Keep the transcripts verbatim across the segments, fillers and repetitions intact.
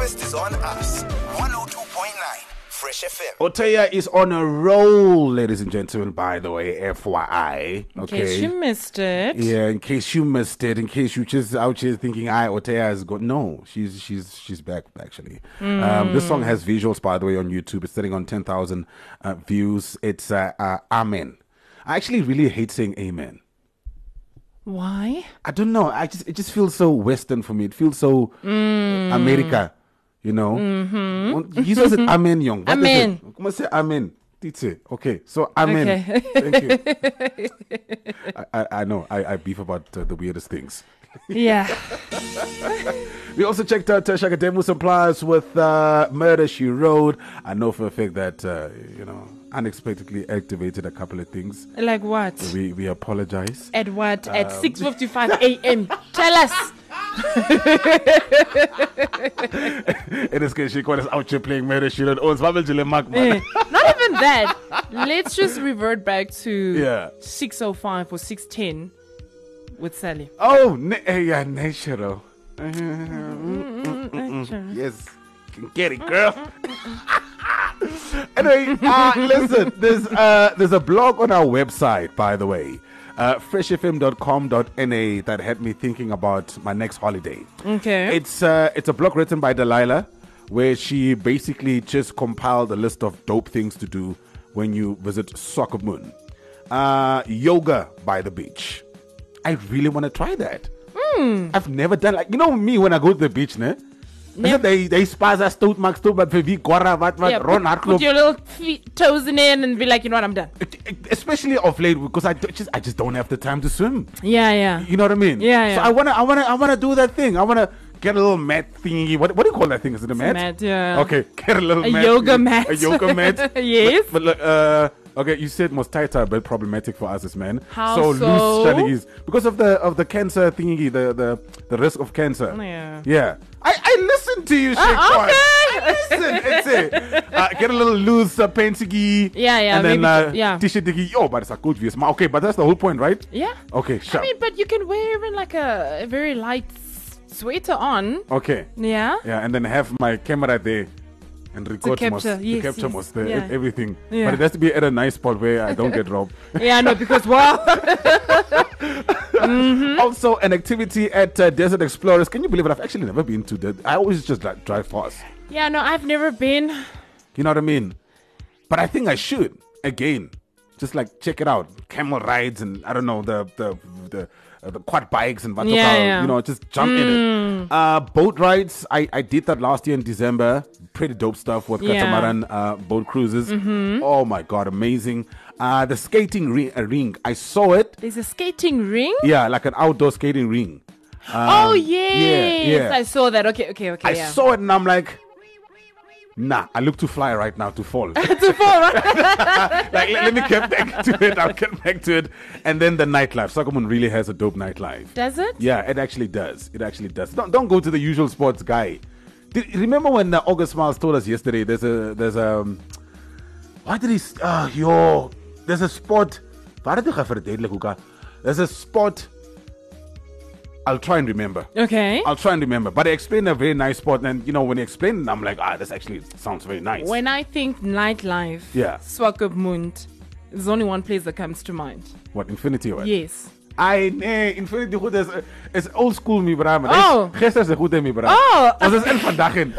best is on us. one oh two point nine Fresh F M. Oteya is on a roll, ladies and gentlemen, by the way, F Y I. Okay. In case you missed it. Yeah, in case you missed it, in case you just out here thinking, I Oteya is good. No, she's she's she's back actually. Mm. Um, this song has visuals, by the way, on YouTube. It's sitting on ten thousand uh, views. It's uh, uh, Amen. I actually really hate saying Amen. Why? I don't know. I just it just feels so Western for me. It feels so mm. America. You know, mm-hmm. He says it Amen, young. What Amen. Come on, say Amen. Okay, so Amen. Okay. Thank you. I, I, I know. I, I beef about uh, the weirdest things. Yeah. We also checked out uh, Shaka Demu Supplies with uh, Murder She Wrote. I know for a fact that, uh, you know, unexpectedly activated a couple of things. Like what? We we apologize. At what? Um, At six fifty-five a.m. Tell us. In this case, she called us out here playing Murder She Wrote. Oh, it's Babel Jile Mark, Eh, man. Not even that. Let's just revert back to Yeah. six oh five or six ten with Sally. Oh, ne- eh, yeah, natural. Yes, you can get it, girl. Anyway, uh, listen, there's uh, there's a blog on our website, by the way, uh, fresh f m dot com dot n a, that had me thinking about my next holiday. Okay. It's uh, it's a blog written by Delilah, where she basically just compiled a list of dope things to do when you visit Swakopmund. Uh, yoga by the beach. I really want to try that. Mm. I've never done like you know me when I go to the beach, ne? Yep. They they spaza stout max stout but we gora what what Yeah, run put, put your little feet, toes in it and be like, you know what, I'm done. Especially of late because I do- just I just don't have the time to swim. Yeah, yeah. You know what I mean? Yeah, yeah. So I wanna I wanna I wanna do that thing. I wanna get a little mat thingy. What what do you call that thing? Is it a mat? Mat, yeah. Okay, get a little A mat yoga thingy. mat. A yoga mat. Yes. But, but look, uh. Okay, you said most tights are a bit problematic for us as men. How so? so? Loose strategies because of the of the cancer thingy, the the, the risk of cancer. Yeah. Yeah. I, I listen to you, Sheikh. Uh, okay. I listen. It's it. Uh, get a little loose, uh, pensigi. Yeah, yeah, And then maybe uh, t- yeah. t-shirt diggy. Yo, but it's a good view. Okay, but that's the whole point, right? Yeah. Okay, sure. I mean, but you can wear even like a, a very light s- sweater on. Okay. Yeah. Yeah, and then have my camera there. And record capture, most, yes, the capture yes, most, the, yeah. everything. Yeah. But it has to be at a nice spot where I don't get robbed. Yeah, no, because wow. Mm-hmm. Also, an activity at uh, Desert Explorers. Can you believe it? I've actually never been to that. I always just like, drive fast. Yeah, no, I've never been. You know what I mean? But I think I should again, just like check it out. Camel rides and I don't know the the the, uh, the quad bikes and Vatoka, Yeah, yeah. you know, just jump in it. Uh, boat rides. I I did that last year in December. Pretty dope stuff with Yeah. catamaran uh, boat cruises. Mm-hmm. Oh my god, amazing. Uh, the skating ri- uh, ring. I saw it. There's a skating ring? Yeah, like an outdoor skating ring. Um, Oh, yes. yeah, yeah. I saw that. Okay, okay, okay. I yeah. saw it and I'm like, nah, I look too fly right now to fall. to fall, right? Like, let, let me get back to it. I'll get back to it. And then the nightlife. Swakopmund really has a dope nightlife. Does it? Yeah, it actually does. It actually does. Don't don't go to the usual sports guy. Did, remember when uh, August Miles told us yesterday? There's a there's a. Um, why did he? s- Uh, yo, there's a spot. There's a spot. I'll try and remember. Okay. I'll try and remember. But I explained a very nice spot, and you know when he explained it, I'm like, ah, this actually sounds very nice. When I think nightlife, Yeah. Swakopmund, there's only one place that comes to mind. What, Infinity or what? Yes. I nee, Infinity goed is is old school my bra, maar Oh. dis gister se goed my bra. Oh. Ons is in vandag in.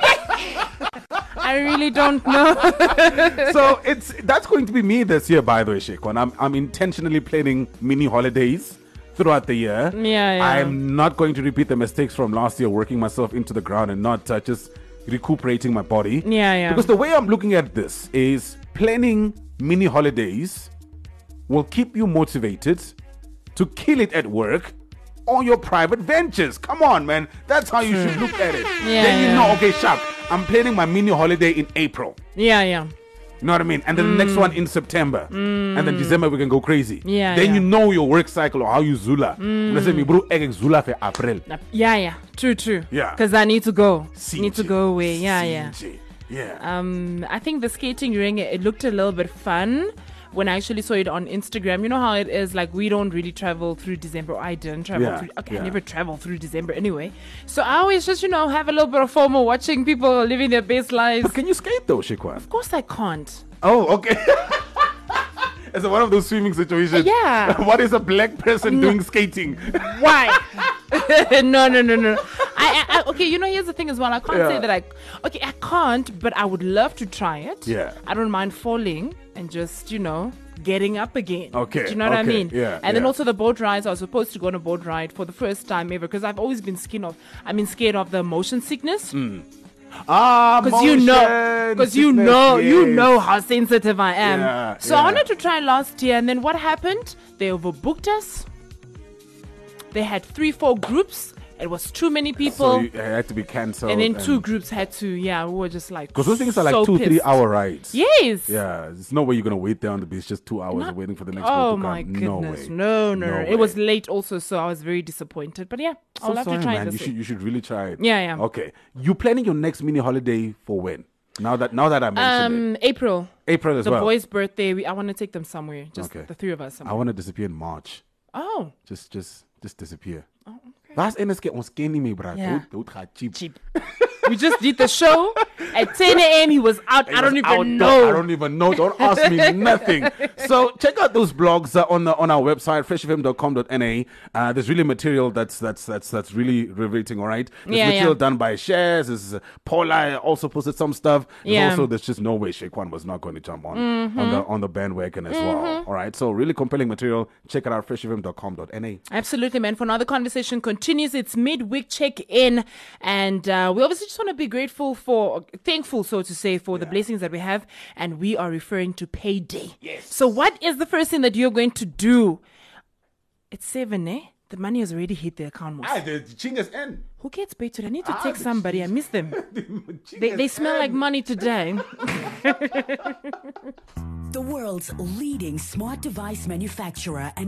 I really don't know. So it's that's going to be me this year, by the way, Shekwan. I'm I'm intentionally planning mini holidays throughout the year. Yeah, yeah. I'm not going to repeat the mistakes from last year, working myself into the ground and not uh, just recuperating my body. Yeah, yeah. Because the way I'm looking at this is planning mini holidays will keep you motivated to kill it at work or your private ventures. Come on, man. That's how you should look at it. Yeah, then you yeah. know, okay, sharp. I'm planning my mini holiday in April. Yeah, yeah. You know what I mean? And then the next one in September. And then December we can go crazy. Yeah, Then yeah. you know your work cycle or how you zula. Let's say me bro egg zula for April. Yeah, yeah. True, true. Yeah. Because I need to go. C Need to J. go away. Yeah, yeah. C J. Yeah. Um, I think the skating ring, it looked a little bit fun, when I actually saw it on Instagram. You know how it is, like, we don't really travel through December. I didn't travel Yeah, through. Okay, yeah. I never travel through December anyway. So I always just, you know, have a little bit of FOMO watching people living their best lives. But can you skate though, Shikwan? Of course I can't. Oh, okay. It's one of those swimming situations. Yeah. What is a black person doing skating? Why? no, no, no, no. I, I, I, okay, you know, here's the thing as well. I can't Yeah. say that I, okay, I can't, but I would love to try it. Yeah. I don't mind falling and just, you know, getting up again. Okay, Do you know what I okay, mean? yeah, And then yeah. also the boat rides. I was supposed to go on a boat ride for the first time ever because I've always been scared of, I mean, scared of the motion sickness. Ah, Because you know, motion because you sickness, know, you yes. know how sensitive I am. Yeah, so I yeah. wanted to try last year, and then what happened? They overbooked us. They had three, four groups. It was too many So people, you, it had to be cancelled. and then two groups had to. Yeah, we were just like, Because those things are like so two, pissed. three hour rides. Yes. Yeah, there's no way you're gonna wait there on the beach just two hours Not- waiting for the next boat Oh to my come. goodness! No way. No, no, No no. It was way. late also, so I was very disappointed. But yeah, So I'll have sorry, to try man. it You this should year. you should really try it. Yeah, yeah. Okay, you planning your next mini holiday for when? Now that now that I mentioned Um, April, it, April as the well. boys' birthday. We, I want to take them somewhere. Just Okay. the three of us. I Somewhere. want to disappear in March. Oh, Just just just disappear. oh, okay. That's N S K on skinny me, bro. Yeah. Cheap. Cheap. We just did the show at ten a.m. He was out. I don't was even out know. there. I don't even know. Don't ask me nothing. So check out those blogs uh, on the, on our website, fresh f m dot com dot n a. Uh, there's really material that's that's that's that's really riveting. All right. There's Yeah, material yeah. done by Shares. There's uh, Paula also posted some stuff. There's Yeah. Also, there's just no way Shaquan was not going to jump on Mm-hmm. on the on the bandwagon as well. All right. So really compelling material. Check it out, fresh f m dot com dot n a. Absolutely, man. For now, the conversation continues. It's midweek check-in, and uh, we obviously just want to be grateful for, thankful, so to say, for the blessings that we have, and we are referring to payday. Yes. So, what is the first thing that you're going to do? It's seven, eh? The money has already hit the account. Most. Ah, the chingas end. Who gets paid today? I need to Ah, text the somebody. I miss them. They, they smell like money today. The world's leading smart device manufacturer and